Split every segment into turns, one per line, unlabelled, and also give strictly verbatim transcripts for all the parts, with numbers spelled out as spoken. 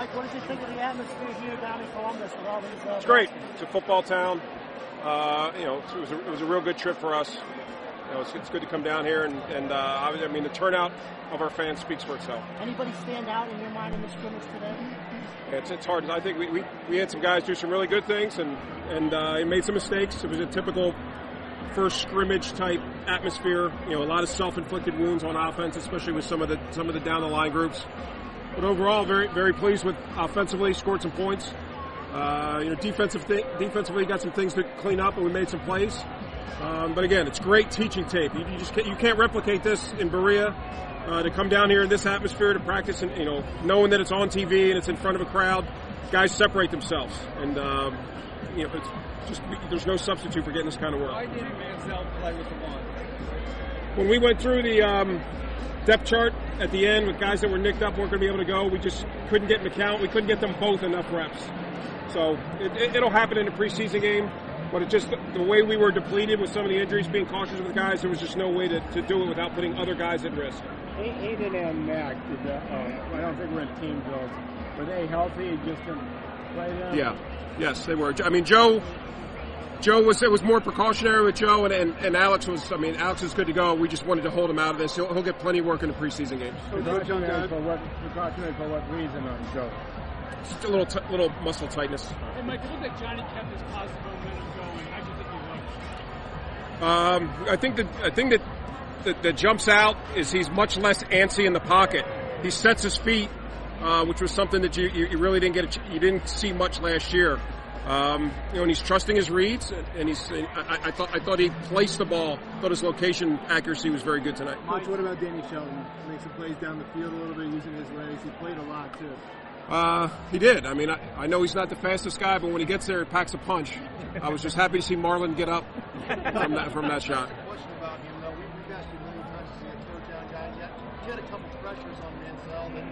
Mike, what did you think of the atmosphere here down in Columbus with all these? Uh,
it's great. It's a football town. Uh, you know, it was, a, it was a real good trip for us. You know, it's, it's good to come down here, and, and uh, I mean, the turnout of our fans speaks for itself.
Anybody stand out in your mind in the scrimmage today?
Yeah, it's, it's hard. I think we, we, we had some guys do some really good things, and and uh, made some mistakes. It was a typical first scrimmage type atmosphere. You know, a lot of self-inflicted wounds on offense, especially with some of the some of the down the line groups. But overall, very very pleased with offensively, scored some points. Uh, you know, defensive th- defensively got some things to clean up, and we made some plays. Um, but again, it's great teaching tape. You, you just can't, you can't replicate this in Berea. Uh, to come down here in this atmosphere to practice, and you know, knowing that it's on T V and it's in front of a crowd, guys separate themselves, and um, you know, it's just there's no substitute for getting this kind of work.
Why didn't Mansell play with the one?
When we went through the um, depth chart at the end with guys that were nicked up, weren't going to be able to go. We just couldn't get an account. We couldn't get them both enough reps. So it, it, it'll happen in a preseason game, but it just the way we were depleted with some of the injuries, being cautious with the guys, there was just no way to, to do it without putting other guys at risk.
Aiden and Mac, did the, uh, I don't think we're in team drills. Were they healthy? Just didn't play them?
Yeah, yes, they were. I mean, Joe. Joe was it was more precautionary with Joe, and, and, and Alex was. I mean, Alex is good to go. We just wanted to hold him out of this. He'll, he'll get plenty of work in the preseason games.
Precautionary for what? Precautionary for what reason on Joe?
Just a little, t- little muscle tightness.
Hey, Mike, it looked like Johnny kept his positive momentum going. How do you think he looked?
Um, I think that I think that, that that jumps out is he's much less antsy in the pocket. He sets his feet, uh, which was something that you, you really didn't get. A, you didn't see much last year. Um, you know, and he's trusting his reads, and he's. I, I thought I thought he placed the ball. Thought his location accuracy was very good tonight.
Coach, what about Danny Shelton? Makes some plays down the field a little bit, using his legs. He played a lot too.
Uh, he did. I mean, I, I know he's not the fastest guy, but when he gets there, he packs a punch. I was just happy to see Marlon get up from that from that shot.
Question about him, though. We've asked you a million times to see a third down guy yet. He had a couple pressures on Mansell, and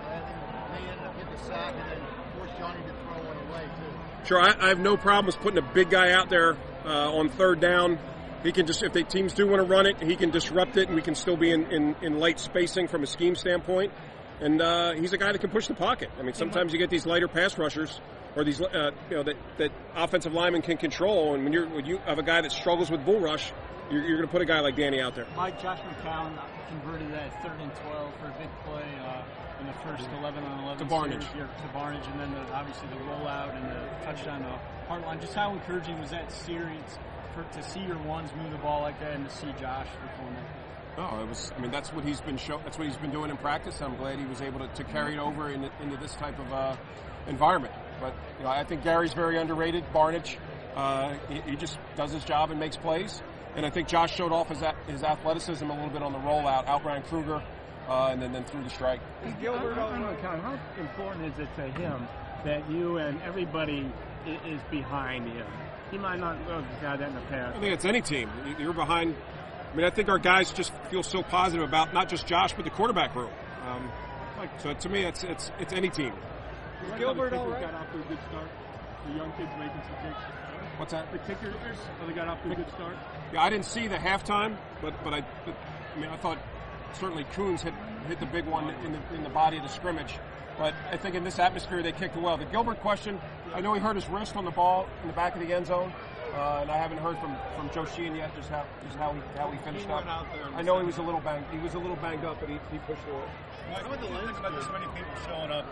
uh, they ended up getting the sack, and then forced Johnny to throw one away too.
Sure, I, I have no problems putting a big guy out there uh, on third down. He can just, if the teams do want to run it, he can disrupt it, and we can still be in, in, in light spacing from a scheme standpoint. And uh, he's a guy that can push the pocket. I mean, sometimes you get these lighter pass rushers, or these, uh, you know, that, that offensive linemen can control. And when you're when you have a guy that struggles with bull rush, you're, you're going to put a guy like Danny out there.
Mike, Josh McCown converted that third and twelve for a big play uh, in the first eleven on eleven
to Barnage.
Series, to Barnage, and then the, obviously the rollout and the touchdown to Hartline. Just how encouraging was that series for, to see your ones move the ball like that, and to see Josh perform that?
No, it was. I mean, that's what he's been show, That's what he's been doing in practice. I'm glad he was able to, to carry it over in, into this type of uh, environment. But you know, I think Gary's very underrated. Barnage, uh, he, he just does his job and makes plays. And I think Josh showed off his his athleticism a little bit on the rollout, outran Kruger, uh, and then then through the strike.
Gilbert, I don't know, Con, how important is it to him that you and everybody is behind him? He might not have got that in the past.
I think it's any team. You're behind. I mean, I think our guys just feel so positive about not just Josh, but the quarterback room. Um, like, so to me, it's it's it's any team.
Is Gilbert all right? Got off to a good start. The young kids making some kicks.
What's that?
The kickers, oh, they got off to a good start.
Yeah, I didn't see the halftime, but but I, but, I mean, I thought certainly Coons hit hit the big one in the in the body of the scrimmage. But I think in this atmosphere, they kicked it well. The Gilbert question, I know he hurt his wrist on the ball in the back of the end zone. Uh, and I haven't heard from, from Joe Sheehan yet just how just how he how he finished
he
up. I know he was a little banged. He was a little banged up, but he, he pushed through it.
Mike, what do you think about this many people showing up?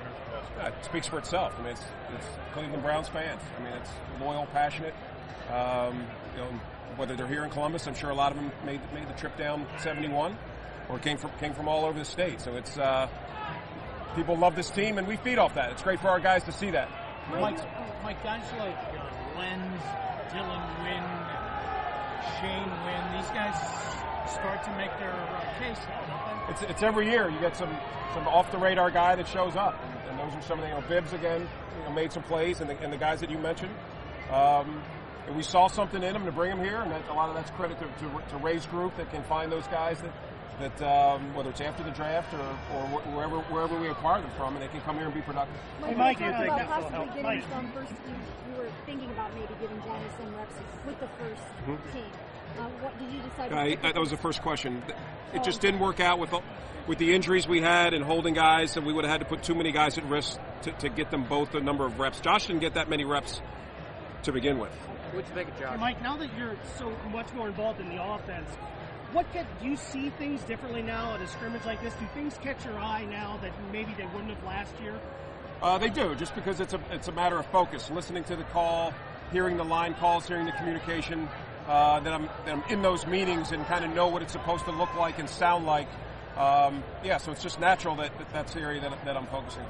Uh, it speaks for itself. I mean, it's, it's Cleveland Browns fans. I mean, it's loyal, passionate. Um, you know, whether they're here in Columbus, I'm sure a lot of them made made the trip down seventy-one, or came from came from all over the state. So it's uh, people love this team, and we feed off that. It's great for our guys to see that.
Mike, Mike, guys like Lenz, Dylan Wynn, Shane Wynn, these guys start to make their uh, case.
It's it's every year you get some, some off the radar guy that shows up, and, and those are some of the you know Bibbs again you know, made some plays, and the, and the guys that you mentioned. Um, and we saw something in them to bring them here, and that, a lot of that's credit to, to, to Ray's group that can find those guys that that um, whether it's after the draft or, or wherever wherever we acquire them from, and they can come here and be productive.
Hey, Mike, you think
about
that will
possibly
help?
getting
Mike.
some first team. You were thinking about maybe giving Johnny some reps with the 1st
Mhm.
team. Uh, what did you decide?
I,
to
that was the first question. It just didn't work out with with the injuries we had and holding guys, and we would have had to put too many guys at risk to, to get them both a number of reps. Josh didn't get that many reps to begin with.
What'd you think of Josh?
Mike, now that you're so much more involved in the offense, what get, do you see things differently now at a scrimmage like this? Do things catch your eye now that maybe they wouldn't have last year?
Uh, they do, just because it's a it's a matter of focus, listening to the call, hearing the line calls, hearing the communication. Uh, that I'm that I'm in those meetings and kind of know what it's supposed to look like and sound like. Um, yeah, so it's just natural that, that that's the area that, that I'm focusing on.